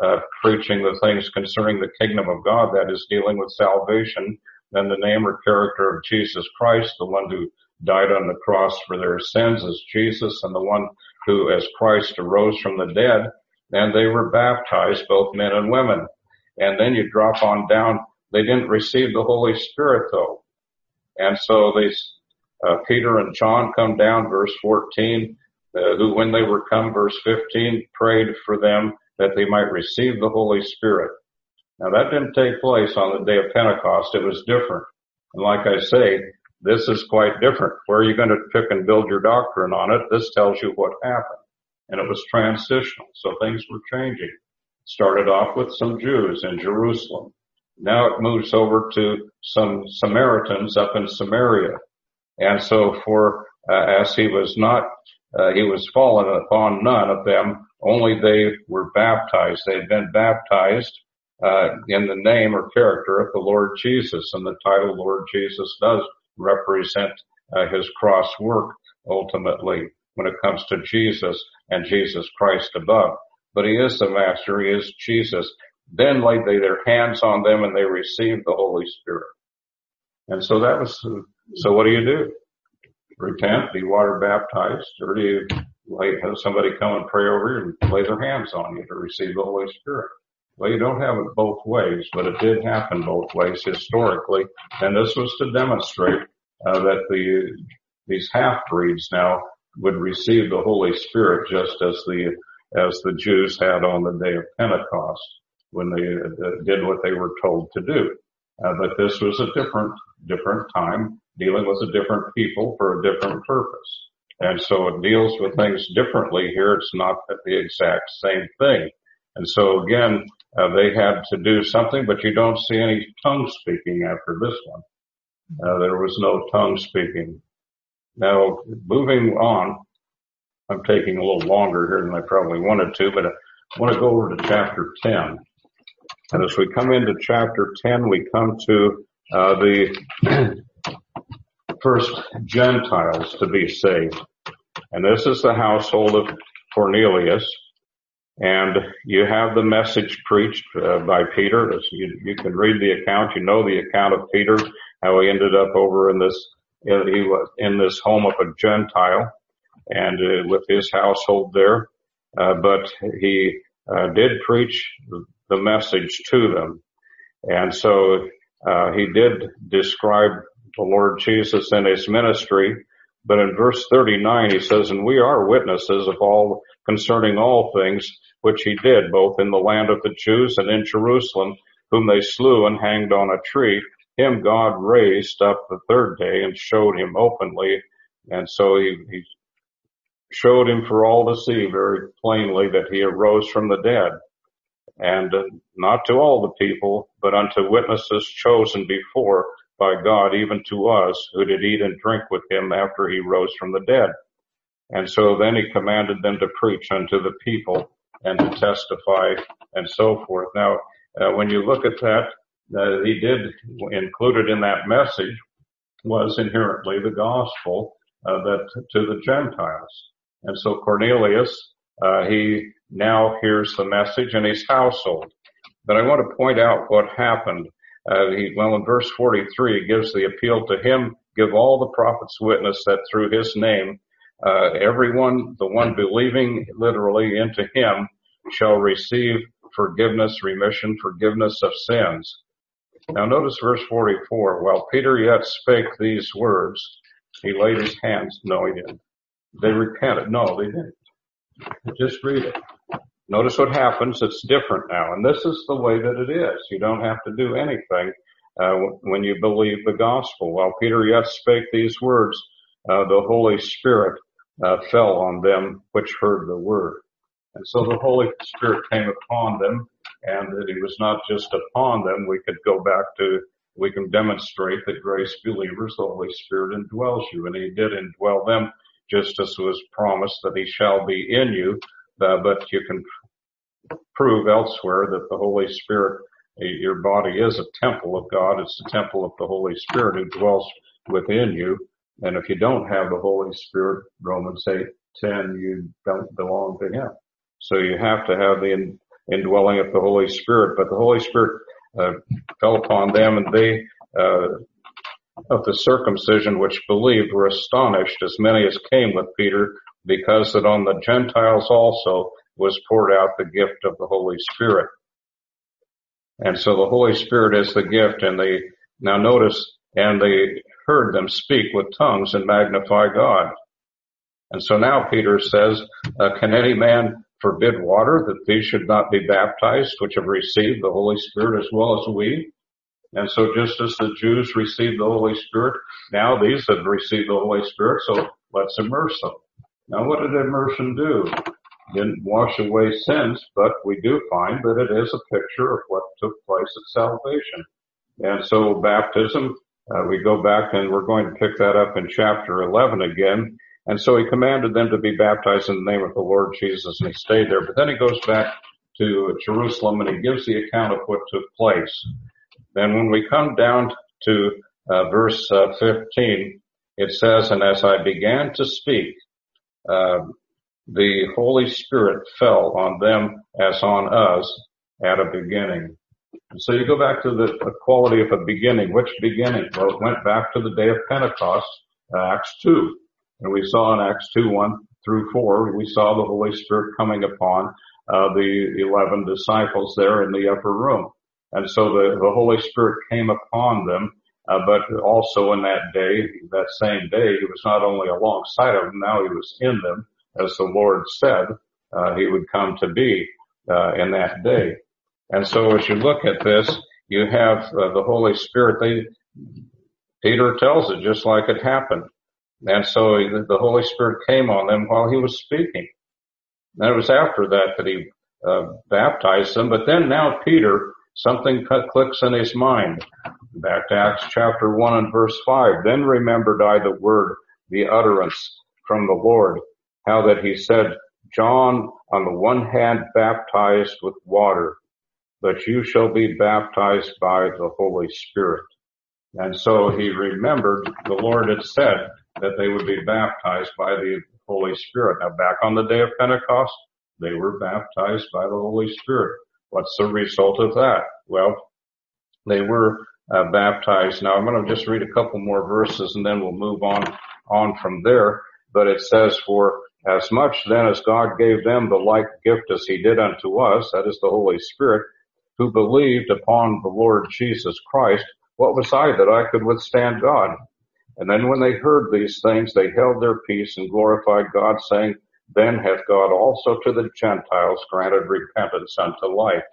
uh, preaching the things concerning the kingdom of God, that is dealing with salvation, then the name or character of Jesus Christ, the one who died on the cross for their sins as Jesus, and the one who as Christ arose from the dead, and they were baptized, both men and women. And then you drop on down, they didn't receive the Holy Spirit though. And so they, uh, Peter and John come down, verse fourteen, uh, who when they were come, verse fifteen, prayed for them that they might receive the Holy Spirit. Now that didn't take place on the day of Pentecost. It was different. And like I say, this is quite different. Where are you going to pick and build your doctrine on it? This tells you what happened. And it was transitional. So things were changing. Started off with some Jews in Jerusalem. Now it moves over to some Samaritans up in Samaria. And so for, uh, as he was not, uh, he was fallen upon none of them, only they were baptized. They had been baptized, uh, in the name or character of the Lord Jesus. And the title Lord Jesus does represent, uh, his cross work ultimately when it comes to Jesus and Jesus Christ above. But he is the master. He is Jesus. Then laid they their hands on them and they received the Holy Spirit. And so that was, so what do you do? Repent, be water baptized, or do you lay, have somebody come and pray over you and lay their hands on you to receive the Holy Spirit? Well, you don't have it both ways, but it did happen both ways historically. And this was to demonstrate uh, that the these half-breeds now would receive the Holy Spirit just as the as the Jews had on the day of Pentecost when they uh, did what they were told to do. Uh, but this was a different different time, dealing with a different people for a different purpose. And so it deals with things differently here. It's not the exact same thing. And so again, uh, they had to do something, but you don't see any tongue speaking after this one. Uh, there was no tongue speaking. Now, moving on, I'm taking a little longer here than I probably wanted to, but I want to go over to chapter ten. And as we come into chapter ten, we come to uh, the first Gentiles to be saved. And this is the household of Cornelius. And you have the message preached uh, by Peter. You, you can read the account. You know the account of Peter, how he ended up over in this, he was in this home of a Gentile and uh, with his household there. Uh, but he uh, did preach the message to them. And so uh, he did describe the Lord Jesus in his ministry. But in verse thirty-nine, he says, and we are witnesses of all concerning all things which he did, both in the land of the Jews and in Jerusalem, whom they slew and hanged on a tree. Him God raised up the third day and showed him openly. And so he, he showed him for all to see very plainly that he arose from the dead. And uh, not to all the people, but unto witnesses chosen before by God, even to us, who did eat and drink with him after he rose from the dead. And so then he commanded them to preach unto the people and to testify and so forth. Now, uh, when you look at that, uh, he did, included in that message was inherently the gospel uh, that to the Gentiles. And so Cornelius, uh, he now hears the message in his household. But I want to point out what happened. Uh, he, well, in verse forty-three, he gives the appeal to him, give all the prophets witness that through his name, uh, everyone, the one believing literally into him, shall receive forgiveness, remission, forgiveness of sins. Now notice verse forty-four. While Peter yet spake these words, he laid his hands. No, he didn't. They repented. No, they didn't. Just read it. Notice what happens. It's different now. And this is the way that it is. You don't have to do anything uh, when you believe the gospel. While Peter yet spake these words, uh, the Holy Spirit uh, fell on them which heard the word. And so the Holy Spirit came upon them, and that he was not just upon them. We could go back to, we can demonstrate that grace believers, the Holy Spirit indwells you, and he did indwell them just as was promised that he shall be in you. Uh, but you can prove elsewhere that the Holy Spirit, your body is a temple of God. It's the temple of the Holy Spirit who dwells within you. And if you don't have the Holy Spirit, Romans eight ten, you don't belong to him. So you have to have the indwelling of the Holy Spirit. But the Holy Spirit uh, fell upon them, and they uh, of the circumcision which believed were astonished, as many as came with Peter, because that on the Gentiles also was poured out the gift of the Holy Spirit. And so the Holy Spirit is the gift, and they, now notice, and they heard them speak with tongues and magnify God. And so now Peter says, uh, can any man forbid water that these should not be baptized, which have received the Holy Spirit as well as we? And so just as the Jews received the Holy Spirit, now these have received the Holy Spirit, so let's immerse them. Now what did immersion do? Didn't wash away sins, but we do find that it is a picture of what took place at salvation. And so baptism, uh, we go back and we're going to pick that up in chapter eleven again. And so he commanded them to be baptized in the name of the Lord Jesus, and he stayed there. But then he goes back to Jerusalem and he gives the account of what took place. Then when we come down to uh, verse uh, fifteen, it says, and as I began to speak, uh, the Holy Spirit fell on them as on us at a beginning. So you go back to the, the quality of a beginning. Which beginning? Well, it went back to the day of Pentecost, uh, Acts two. And we saw in Acts two, one through four, we saw the Holy Spirit coming upon uh, the eleven disciples there in the upper room. And so the, the Holy Spirit came upon them, uh, but also in that day, that same day, he was not only alongside of them, now he was in them, as the Lord said uh, he would come to be uh, in that day. And so as you look at this, you have uh, the Holy Spirit. They, Peter tells it just like it happened. And so the Holy Spirit came on them while he was speaking. And it was after that that he uh, baptized them. But then now Peter, something clicks in his mind. Back to Acts chapter one and verse five. Then remembered I the word, the utterance from the Lord, how that he said, John on the one hand baptized with water, but you shall be baptized by the Holy Spirit. And so he remembered the Lord had said that they would be baptized by the Holy Spirit. Now back on the day of Pentecost, they were baptized by the Holy Spirit. What's the result of that? Well, they were uh, baptized. Now I'm going to just read a couple more verses and then we'll move on, on from there. But it says, for as much then as God gave them the like gift as he did unto us, that is the Holy Spirit, who believed upon the Lord Jesus Christ, what was I that I could withstand God? And then when they heard these things, they held their peace and glorified God, saying, then hath God also to the Gentiles granted repentance unto life.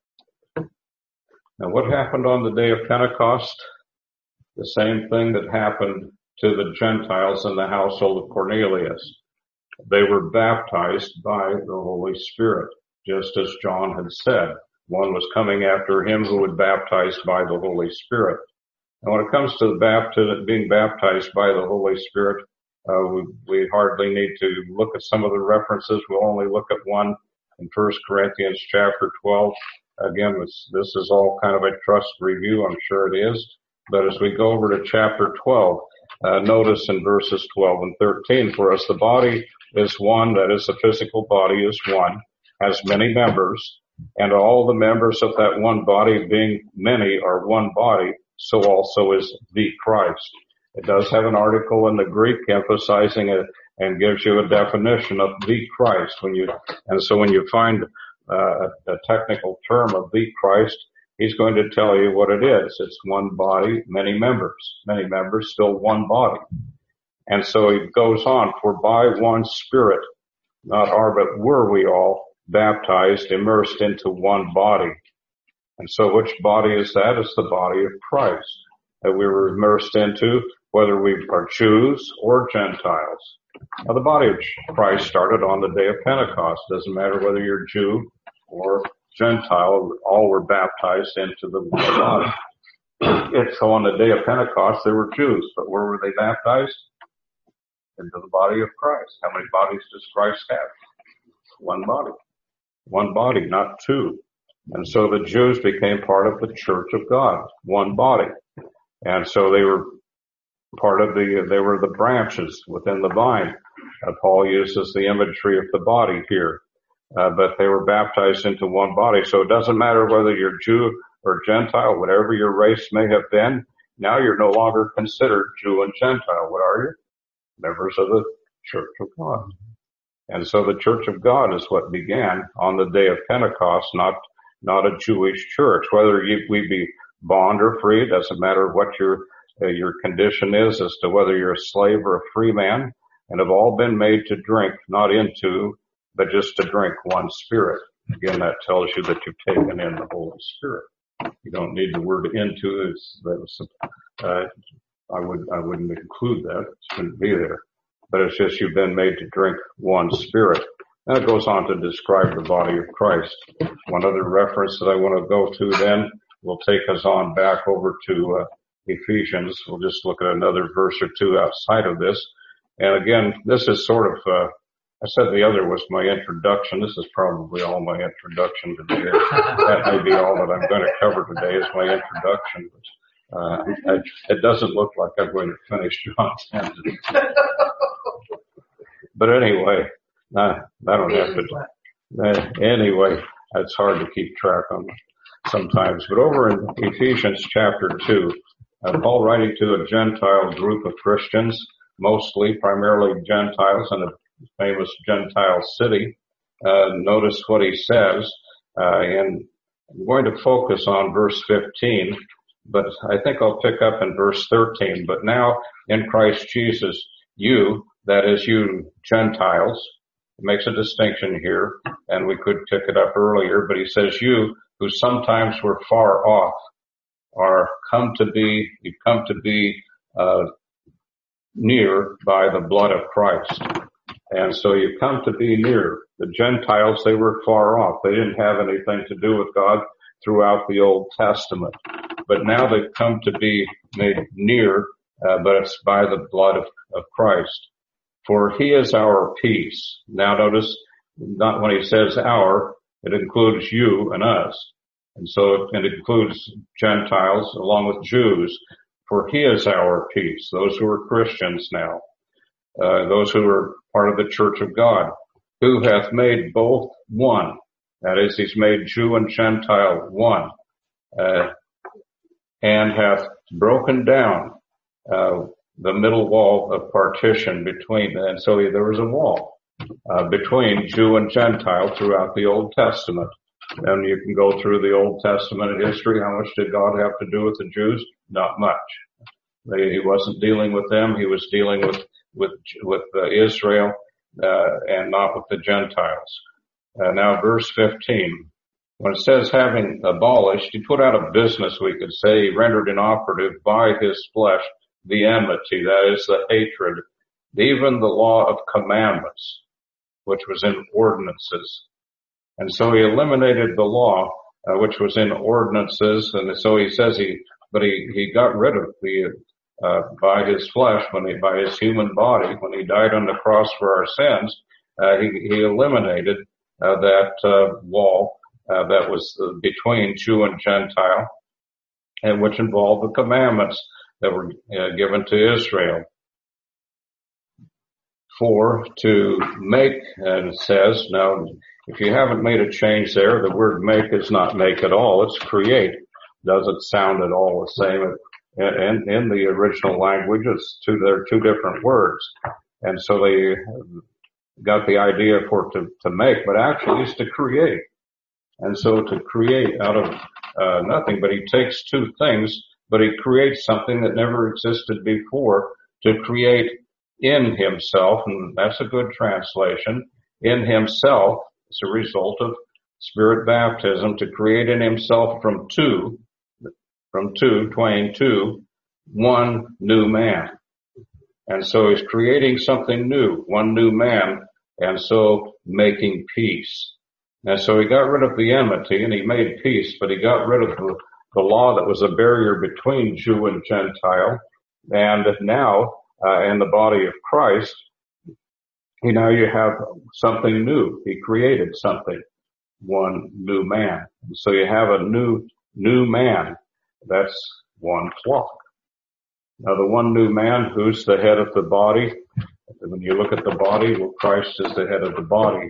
Now what happened on the day of Pentecost? The same thing that happened to the Gentiles in the household of Cornelius. They were baptized by the Holy Spirit, just as John had said. One was coming after him who was baptized by the Holy Spirit. And when it comes to the baptism, being baptized by the Holy Spirit, uh, we, we hardly need to look at some of the references. We'll only look at one in First Corinthians chapter twelve. Again, this, this is all kind of a trust review. I'm sure it is. But as we go over to chapter twelve, uh, notice in verses twelve and thirteen, for as the body is one, that is the physical body is one, has many members, and all the members of that one body being many are one body, so also is the Christ. It does have an article in the Greek emphasizing it and gives you a definition of the Christ. When you, and so when you find uh, a technical term of the Christ, he's going to tell you what it is. It's one body, many members. Many members, still one body. And so he goes on, for by one Spirit, not are but were we all baptized, immersed into one body. And so which body is that? It's the body of Christ that we were immersed into, whether we are Jews or Gentiles. Now the body of Christ started on the day of Pentecost. Doesn't matter whether you're Jew or Gentile, all were baptized into the one body. It's so on the day of Pentecost there were Jews, but where were they baptized? Into the body of Christ. How many bodies does Christ have? One body. One body, not two. And so the Jews became part of the church of God, one body. And so they were part of the, they were the branches within the vine. Uh, Paul uses the imagery of the body here. uh, but they were baptized into one body. So it doesn't matter whether you're Jew or Gentile, whatever your race may have been, now you're no longer considered Jew and Gentile. What are you? Members of the Church of God. And so the Church of God is what began on the day of Pentecost, not not a Jewish church. Whether you, we be bond or free, it doesn't matter what your uh, your condition is as to whether you're a slave or a free man, and have all been made to drink, not into, but just to drink one Spirit. Again, that tells you that you've taken in the Holy Spirit. You don't need the word into. It's, that was, uh, I would I wouldn't include that. It shouldn't be there. But it's just you've been made to drink one Spirit. And it goes on to describe the body of Christ. One other reference that I want to go to then will take us on back over to uh, Ephesians. We'll just look at another verse or two outside of this. And again, this is sort of, uh, I said the other was my introduction. This is probably all my introduction today. That may be all that I'm going to cover today is my introduction. But, uh, I, it doesn't look like I'm going to finish John ten today. But anyway, uh, I don't have to. Uh, anyway, it's hard to keep track on sometimes. But over in Ephesians chapter two, uh, Paul writing to a Gentile group of Christians, mostly, primarily Gentiles in a famous Gentile city. Uh, notice what he says, uh, and I'm going to focus on verse fifteen, but I think I'll pick up in verse thirteen. But now in Christ Jesus, you, that is you Gentiles, makes a distinction here, and we could pick it up earlier, but he says you who sometimes were far off are come to be, you come to be, uh, near by the blood of Christ. And so you come to be near. The Gentiles, they were far off. They didn't have anything to do with God throughout the Old Testament. But now they've come to be made near, uh, but it's by the blood of, of Christ. For he is our peace. Now notice, not when he says our, it includes you and us. And so it includes Gentiles along with Jews. For he is our peace. Those who are Christians now, uh, those who are part of the Church of God, who hath made both one. That is, he's made Jew and Gentile one, uh, and hath broken down, uh, the middle wall of partition between, and so there was a wall, uh, between Jew and Gentile throughout the Old Testament. And you can go through the Old Testament history. How much did God have to do with the Jews? Not much. He wasn't dealing with them. He was dealing with, with, with uh, Israel, uh, and not with the Gentiles. Uh, now verse fifteen. When it says having abolished, he put out of business, we could say, rendered inoperative by his flesh, the enmity, that is the hatred, even the law of commandments, which was in ordinances. And so he eliminated the law, uh, which was in ordinances, and so he says he, but he, he got rid of the, uh, by his flesh, when he, by his human body, when he died on the cross for our sins, uh, he, he eliminated, uh, that, uh, wall, uh, that was uh, between Jew and Gentile, and which involved the commandments that were uh, given to Israel. For to make, and it says, now, if you haven't made a change there, the word make is not make at all, it's create. Doesn't sound at all the same. In, in the original language, it's two, there are two different words. And so they got the idea for to, to make, but actually it's to create. And so to create out of uh, nothing, but he takes two things, but he creates something that never existed before, to create in himself, and that's a good translation, in himself, as a result of Spirit baptism, to create in himself from two, from two, twain two, one new man. And so he's creating something new, one new man, and so making peace. And so he got rid of the enmity and he made peace, but he got rid of the, the law that was a barrier between Jew and Gentile. And now, uh, in the body of Christ, you know, you have something new. He created something, one new man. So you have a new, new man. That's one flock. Now the one new man, who's the head of the body? When you look at the body, well, Christ is the head of the body.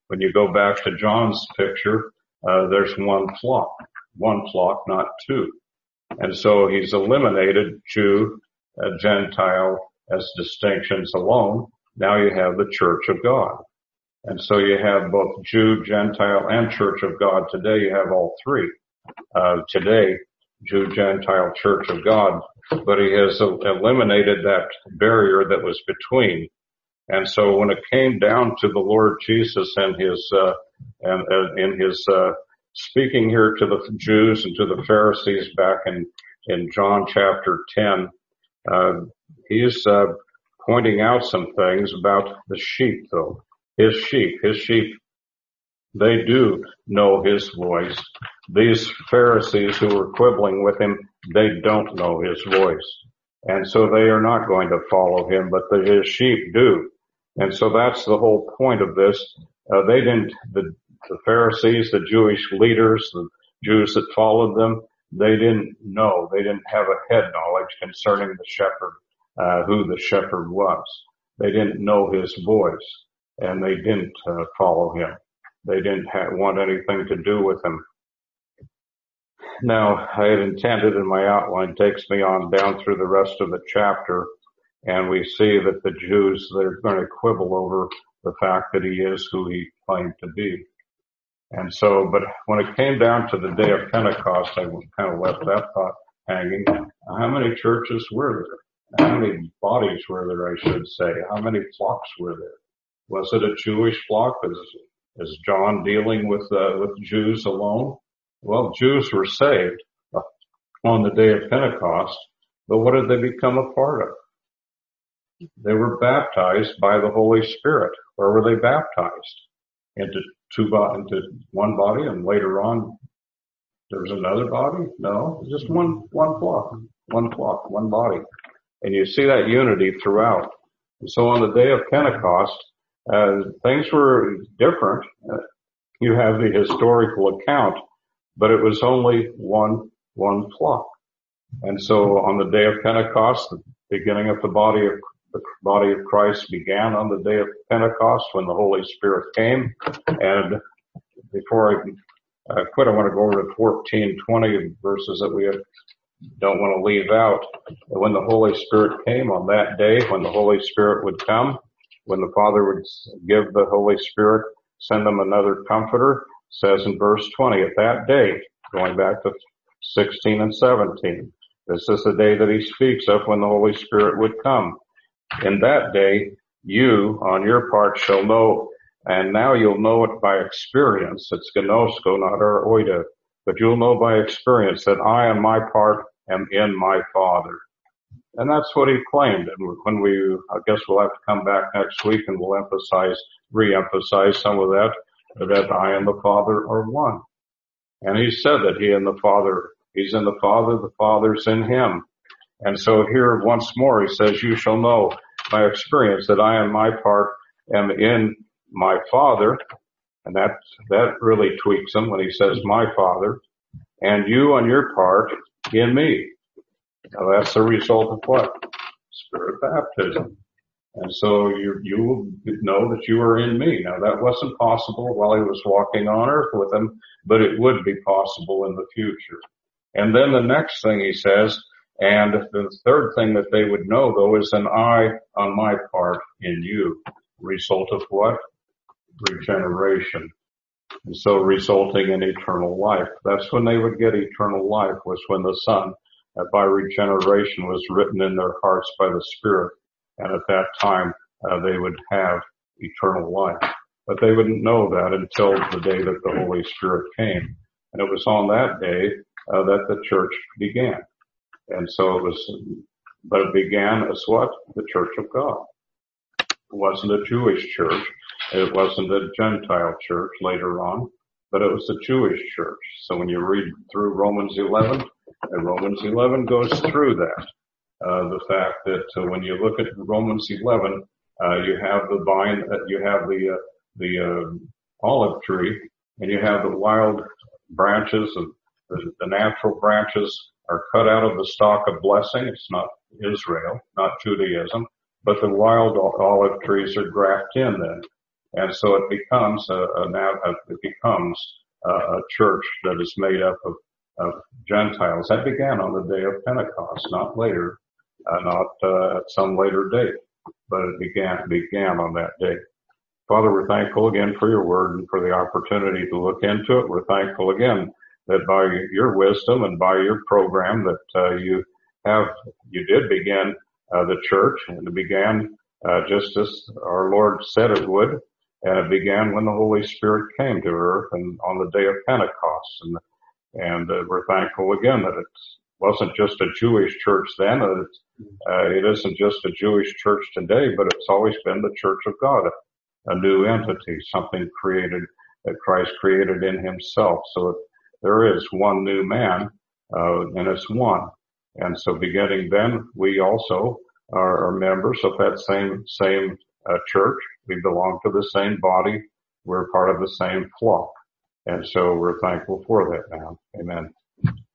When you go back to John's picture, uh, there's one flock, one flock, not two. And so he's eliminated Jew, uh, Gentile as distinctions alone. Now you have the Church of God. And so you have both Jew, Gentile, and Church of God. Today you have all three. Uh, today, Jew, Gentile, Church of God. But he has eliminated that barrier that was between. And so when it came down to the Lord Jesus and his, uh, and, uh, in his, uh, speaking here to the Jews and to the Pharisees back in, in John chapter ten, uh, he's, uh, pointing out some things about the sheep though. His sheep, his sheep, they do know his voice. These Pharisees who were quibbling with him, they don't know his voice. And so they are not going to follow him, but the, his sheep do. And so that's the whole point of this. Uh, they didn't, the, the Pharisees, the Jewish leaders, the Jews that followed them, they didn't know. They didn't have a head knowledge concerning the shepherd, uh, who the shepherd was. They didn't know his voice, and they didn't uh, follow him. They didn't ha- want anything to do with him. Now, I had intended, and my outline takes me on down through the rest of the chapter, and we see that the Jews, they're going to quibble over the fact that he is who he claimed to be. And so, but when it came down to the day of Pentecost, I kind of left that thought hanging. How many churches were there? How many bodies were there, I should say? How many flocks were there? Was it a Jewish flock? Is, is John dealing with, uh, with Jews alone? Well, Jews were saved on the day of Pentecost, but what did they become a part of? They were baptized by the Holy Spirit. Where were they baptized? Into two, into one body, and later on there was another body? No, just one, one flock, one flock, one body. And you see that unity throughout. And so on the day of Pentecost, uh, things were different. Uh, you have the historical account, but it was only one, one flock. And so on the day of Pentecost, the beginning of the body of the body of Christ began on the day of Pentecost when the Holy Spirit came. And before I uh, quit, I want to go over to fourteen, twenty verses that we have, don't want to leave out. When the Holy Spirit came on that day, when the Holy Spirit would come, when the Father would give the Holy Spirit, send them another comforter, says in verse twenty, at that day, going back to sixteen and seventeen, this is the day that he speaks of when the Holy Spirit would come. In that day, you, on your part, shall know, and now you'll know it by experience. It's gnosko, not our oida, but you'll know by experience that I, on my part, am in my Father. And that's what he claimed. And when we, I guess we'll have to come back next week and we'll emphasize, re-emphasize some of that, that I and the Father are one. And he said that he and the Father, he's in the Father, the Father's in him. And so here once more he says, you shall know by experience that I on my part am in my Father. And that, that really tweaks him when he says my Father. And you on your part in me. Now that's the result of what? Spirit baptism. And so you, you will know that you are in me. Now that wasn't possible while he was walking on earth with him, but it would be possible in the future. And then the next thing he says, and the third thing that they would know, though, is an I on my part in you. Result of what? Regeneration. And so resulting in eternal life. That's when they would get eternal life, was when the Son, uh, by regeneration, was written in their hearts by the Spirit. And at that time, uh, they would have eternal life. But they wouldn't know that until the day that the Holy Spirit came. And it was on that day uh, that the church began. And so it was, but it began as what? The Church of God. It wasn't a Jewish church. It wasn't a Gentile church later on, but it was a Jewish church. So when you read through Romans eleven, and Romans eleven goes through that, uh, the fact that uh, when you look at Romans eleven, uh, you have the vine, uh, you have the, uh, the, uh, olive tree, and you have the wild branches of the, the natural branches are cut out of the stalk of blessing. It's not Israel, not Judaism, but the wild olive trees are grafted in then. And so it becomes a, a, a it becomes a, a church that is made up of, of Gentiles. That began on the day of Pentecost, not later, uh, not uh, at some later date, but it began began on that day. Father, we're thankful again for your word and for the opportunity to look into it. We're thankful again that by your wisdom and by your program that uh, you have, you did begin uh, the church, and it began uh, just as our Lord said it would, and it began when the Holy Spirit came to earth and on the day of Pentecost. And, and uh, we're thankful again that it wasn't just a Jewish church then, uh, uh, it isn't just a Jewish church today, but it's always been the church of God, a, a new entity, something created that Christ created in himself. So there is one new man, uh, and it's one. And so beginning then, we also are, are members of that same, same, uh, church. We belong to the same body. We're part of the same flock. And so we're thankful for that now. Amen.